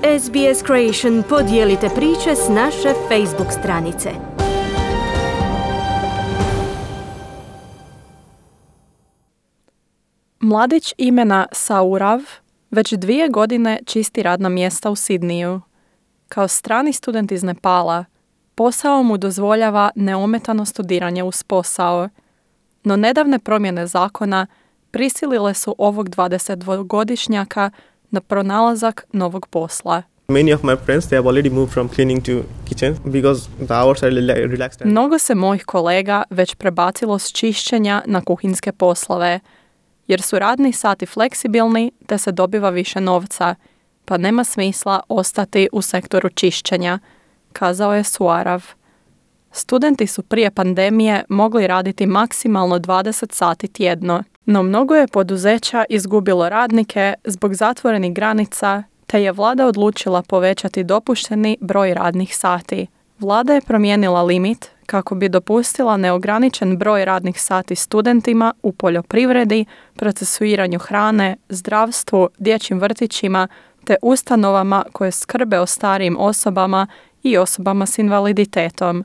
SBS Creation podijelite priče s naše Facebook stranice. Mladić imena Saurav već 2 godine čisti radna mjesta u Sidniju. Kao strani student iz Nepala, posao mu dozvoljava neometano studiranje uz posao. No nedavne promjene zakona prisilile su ovog 22-godišnjaka na pronalazak novog posla. Many of my friends, they have already moved from cleaning to kitchen because the hours are relaxed. Mnogo se mojih kolega već prebacilo s čišćenja na kuhinske poslove, jer su radni sati fleksibilni te se dobiva više novca, pa nema smisla ostati u sektoru čišćenja, kazao je Suarav. Studenti su prije pandemije mogli raditi maksimalno 20 sati tjedno, no mnogo je poduzeća izgubilo radnike zbog zatvorenih granica, te je vlada odlučila povećati dopušteni broj radnih sati. Vlada je promijenila limit kako bi dopustila neograničen broj radnih sati studentima u poljoprivredi, procesuiranju hrane, zdravstvu, dječjim vrtićima te ustanovama koje skrbe o starijim osobama i osobama s invaliditetom.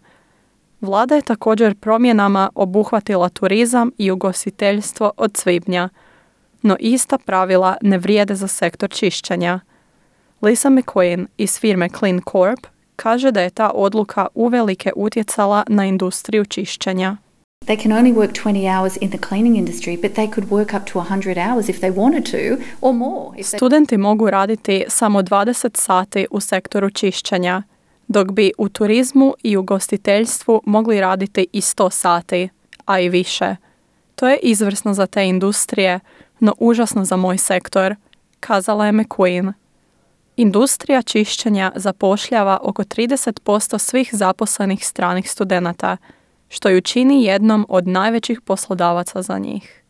Vlada je također promjenama obuhvatila turizam i ugostiteljstvo od svibnja, no ista pravila ne vrijede za sektor čišćenja. Lisa McQueen iz firme Clean Corp kaže da je ta odluka uvelike utjecala na industriju čišćenja. They can only work 20 hours in the cleaning industry, but they could work up to 100 hours if they wanted to, or more. Studenti mogu raditi samo 20 sati u sektoru čišćenja, dok bi u turizmu i ugostiteljstvu mogli raditi i 100 sati, a i više. To je izvrsno za te industrije, no užasno za moj sektor, kazala je McQueen. Industrija čišćenja zapošljava oko 30% svih zaposlenih stranih studenata, što ju čini jednom od najvećih poslodavaca za njih.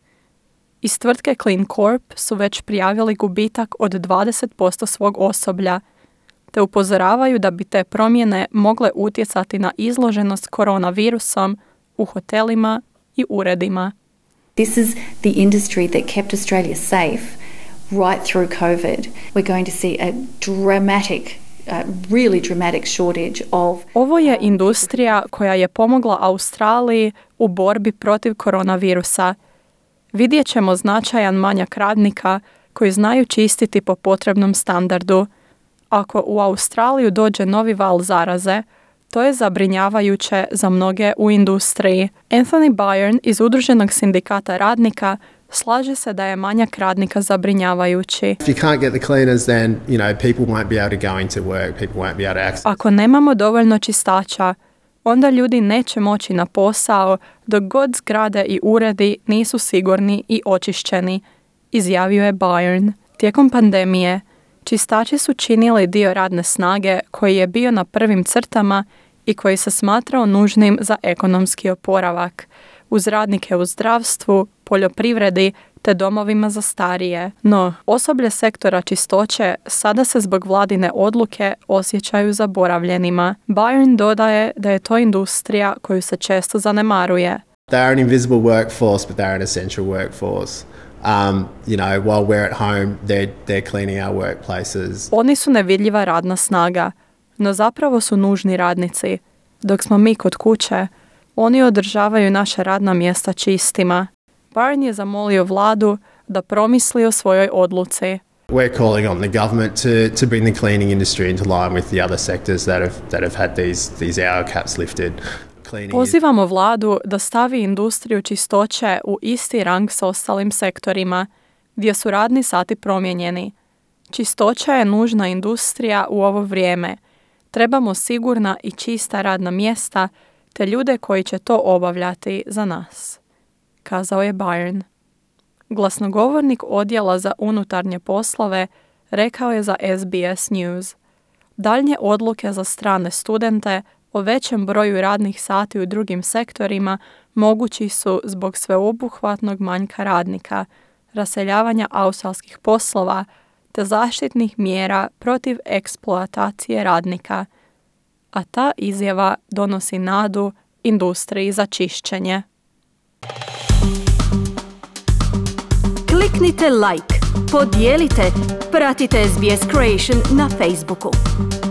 Iz tvrtke Clean Corp su već prijavili gubitak od 20% svog osoblja, te upozoravaju da bi te promjene mogle utjecati na izloženost koronavirusom u hotelima i uredima. This is the industry that kept Australia safe right through COVID. We're going to see a really dramatic shortage of... Ovo je industrija koja je pomogla Australiji u borbi protiv koronavirusa. Vidjet ćemo značajan manjak radnika koji znaju čistiti po potrebnom standardu. Ako u Australiju dođe novi val zaraze, to je zabrinjavajuće za mnoge u industriji. Anthony Byrne iz Udruženog sindikata radnika slaže se da je manjak radnika zabrinjavajući. If you can't get the cleaners, then, people won't be able to go into work, people won't be able to access. Ako nemamo dovoljno čistača, onda ljudi neće moći na posao dok god zgrade i uredi nisu sigurni i očišćeni, izjavio je Byrne. Tijekom pandemije, čistači su činili dio radne snage koji je bio na prvim crtama i koji se smatrao nužnim za ekonomski oporavak, uz radnike u zdravstvu, poljoprivredi te domovima za starije. No, osoblje sektora čistoće sada se zbog vladine odluke osjećaju zaboravljenima. Byrne dodaje da je to industrija koju se često zanemaruje. They're an invisible workforce, but they're an essential workforce. While we're at home, they're cleaning our workplaces. Oni su nevidljiva radna snaga, no zapravo su nužni radnici. Dok smo mi kod kuće, oni održavaju naša radna mjesta čistima. Byrne je zamolio vladu da promisli o svojoj odluci. We're calling on the government to bring the cleaning industry into line with the other sectors that have had these hour caps lifted. Pozivamo vladu da stavi industriju čistoće u isti rang s ostalim sektorima, gdje su radni sati promijenjeni. Čistoća je nužna industrija u ovo vrijeme. Trebamo sigurna i čista radna mjesta, te ljude koji će to obavljati za nas, kazao je Byrne. Glasnogovornik odjela za unutarnje poslove rekao je za SBS News. Daljnje odluke za strane studente o većem broju radnih sati u drugim sektorima mogući su zbog sveobuhvatnog manjka radnika, raseljavanja australskih poslova te zaštitnih mjera protiv eksploatacije radnika. A ta izjava donosi nadu industriji za čišćenje. Kliknite like, podijelite, pratite SBS Creation na Facebooku.